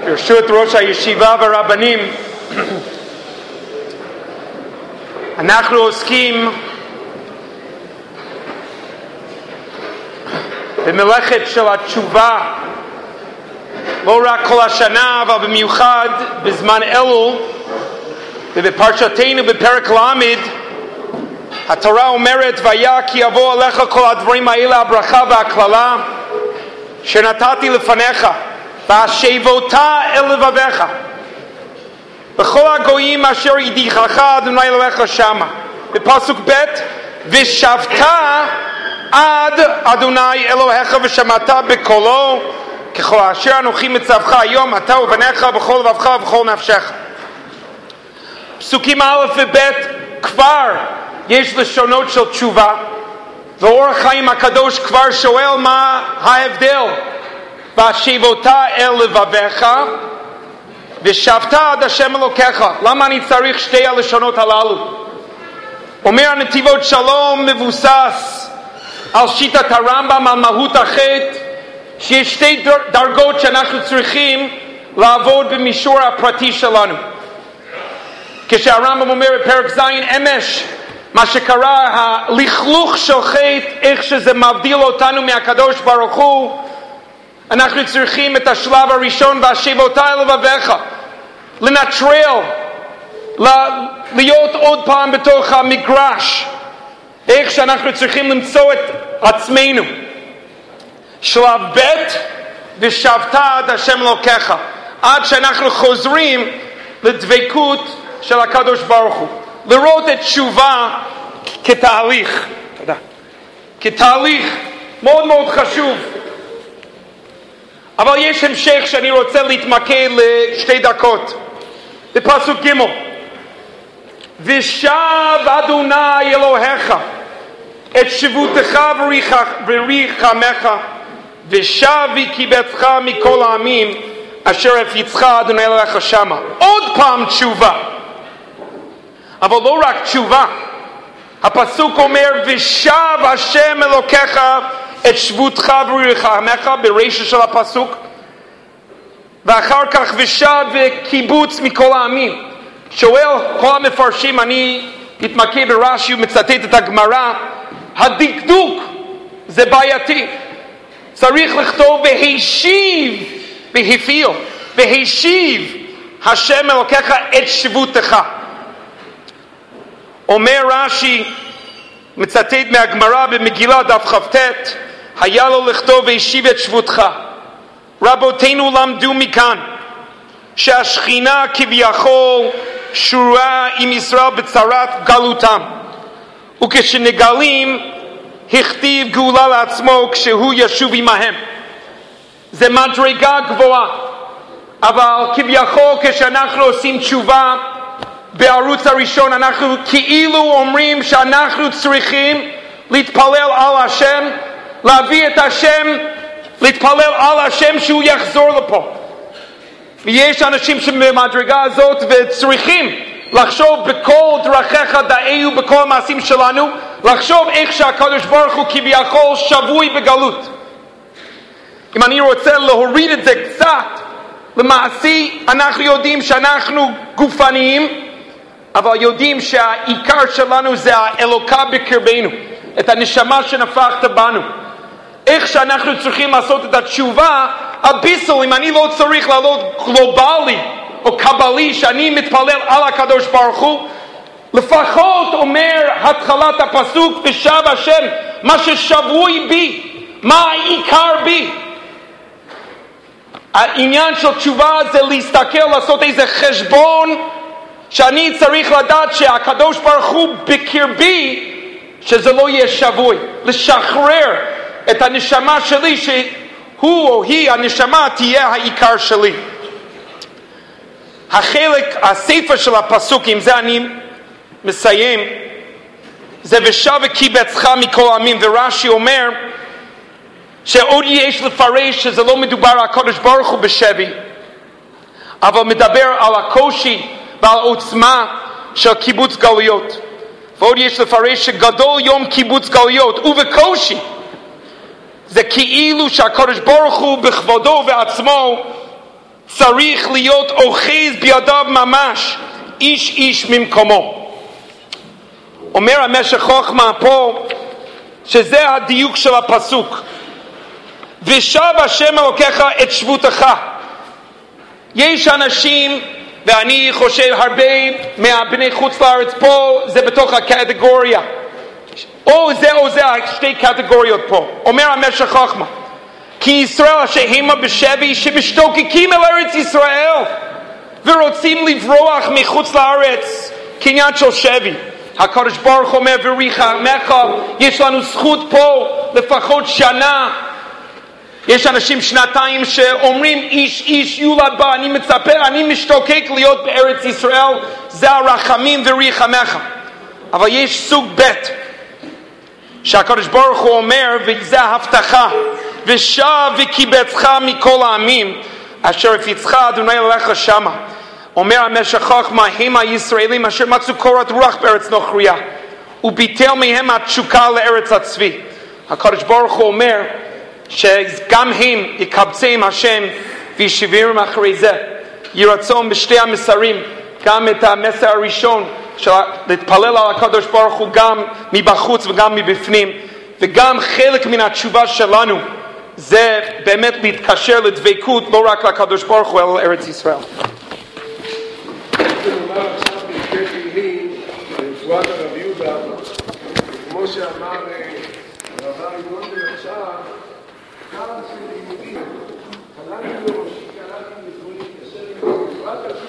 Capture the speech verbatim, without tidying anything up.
ברשות ראש הישיבה והרבנים, אנחנו עוסקים במלאכת של התשובה לא רק כל השנה אבל במיוחד בזמן אלול. ובפרשתנו בפרק למד התורה אומרת והיה כי יבוא עליך כל הדברים האלה הברכה והקללה שנתתי לפניך והשבותה אל לבביך בכל הגויים אשר ידיחך אדוני אלוהיך שמה. בפסוק ב' ושבת עד אדוני אלוהיך ושמעת בקולו ככל אשר אנוכי מצווך היום אתה ובניך בכל לבבך ובכל נפשך. פסוקים א' וב' כבר יש לשונות של תשובה, ואור החיים הקדוש כבר שואל מה ההבדל והשבותה אל לבביך ושבת עד השם אלוקיך. למה אני צריך שתי הלשונות הללו? אומר הנתיבות שלום מבוסס על שיטת הרמב"ם על מהות החטא, שיש שתי דרגות שאנחנו צריכים לעבוד במישור הפרטי שלנו. כשהרמב"ם אומר בפרק ז' אמש מה שקרה הלכלוך של חטא, איך שזה מבדיל אותנו מהקדוש ברוך הוא, אנחנו צריכים את השלב הראשון והשבותה אל לבביך, לנטרל, להיות עוד פעם בתוך המגרש, איך שאנחנו צריכים למצוא את עצמנו. שלב ב' ושבת עד השם אלוקיך, עד שאנחנו חוזרים לדבקות של הקדוש ברוך הוא, לראות את תשובה כתהליך, תודה, כתהליך מאוד מאוד חשוב. אבל יש המשך שאני רוצה להתמקד לשתי דקות. בפסוק ג' ושב אדוני אלוהיך את שבותך וריחמך ושב וקיבצך מכל העמים אשר הפיצך אדוני אלוהיך שמה. עוד פעם תשובה, אבל לא רק תשובה. הפסוק אומר ושב השם אלוקיך את שבותך וריחמך ברישה של הפסוק, ואחר כך ושב וקיבוץ מכל העמים. שואל כל המפרשים, אני מתמקד ברש"י ומצטט את הגמרא, הדקדוק זה בעייתי, צריך לכתוב והשיב והפיל, והשיב השם אלוקיך את שבותך. אומר רש"י, מצטט מהגמרא במגילה דף כ"ט, היה לו לכתוב והשיב את שבותך. רבותינו למדו מכאן שהשכינה כביכול שורה עם ישראל בצרת גלותם, וכשנגלים הכתיב גאולה לעצמו כשהוא ישוב עמהם. זה מדרגה גבוהה, אבל כביכול כשאנחנו עושים תשובה בערוץ הראשון אנחנו כאילו אומרים שאנחנו צריכים להתפלל על השם, להביא את השם, להתפלל על השם שהוא יחזור לפה. ויש אנשים שבמדרגה הזאת וצריכים לחשוב בכל דרכיך דאהו בכל המעשים שלנו, לחשוב איך שהקדוש ברוך הוא כביכול שבוי בגלות. אם אני רוצה להוריד את זה קצת, למעשי אנחנו יודעים שאנחנו גופניים, אבל יודעים שהעיקר שלנו זה האלוקה בקרבנו, את הנשמה שנפחת בנו. איך שאנחנו צריכים לעשות את התשובה, הביסל, אם אני לא צריך לעלות גלובלי או קבלי שאני מתפלל על הקדוש ברוך הוא, לפחות אומר התחלת הפסוק ושב השם מה ששבוי בי, מה העיקר בי. העניין של תשובה זה להסתכל, לעשות איזה חשבון שאני צריך לדעת שהקדוש ברוך הוא בקרבי, שזה לא יהיה שבוי, לשחרר את הנשמה שלי שהוא או היא, הנשמה תהיה העיקר שלי. החלק, הספר של הפסוק, עם זה אני מסיים, זה ושב וקיבצך מכל העמים. ורש"י אומר שעוד יש לפרש שזה לא מדובר על הקדוש ברוך הוא בשבי, אבל מדבר על הקושי ועל עוצמה של קיבוץ גלויות. ועוד יש לפרש שגדול יום קיבוץ גלויות ובקושי זה כאילו שהקדוש ברוך הוא בכבודו ועצמו צריך להיות אוחז בידיו ממש, איש איש ממקומו. אומר המשך חוכמה פה, שזה הדיוק של הפסוק. ושב השם אלוקיך את שבותך. יש אנשים, ואני חושב הרבה מהבני חוץ לארץ פה, זה בתוך הקטגוריה. או זה או זה, שתי קטגוריות פה. אומר המשך חוכמה, כי ישראל אשר המה בשבי, שמשתוקקים אל ארץ ישראל, ורוצים לברוח מחוץ לארץ, כעניין של שבי. הקדוש ברוך אומר וריחמך, יש לנו זכות פה לפחות שנה. יש אנשים שנתיים שאומרים איש איש יולד בה, אני מצפה, אני משתוקק להיות בארץ ישראל, זה הרחמים וריחמך. אבל יש סוג ב' שהקדוש ברוך הוא אומר, וזה ההבטחה, ושב וקיבצך מכל העמים אשר הפיצך אדוני אליך שמה. אומר המשך חוכמה, הם הישראלים אשר מצאו קורת רוח בארץ נוכריה, וביטל מהם התשוקה לארץ הצבי. הקדוש ברוך הוא אומר שגם הם יקבצם השם וישבירם אחרי זה. ירצון בשתי המסרים, גם את המסר הראשון של להתפלל על הקדוש ברוך הוא גם מבחוץ וגם מבפנים, וגם חלק מן התשובה שלנו זה באמת להתקשר לדבקות לא רק לקדוש ברוך הוא אלא לארץ ישראל. נאמר עכשיו בפרקי תהילים ברפואת הרב יהודה, כמו שאמר הרב ארי גולדמן עכשיו, כמה של לימודים, הלכתי לראשי, הלכתי לכבודי, כאשר עם רפואת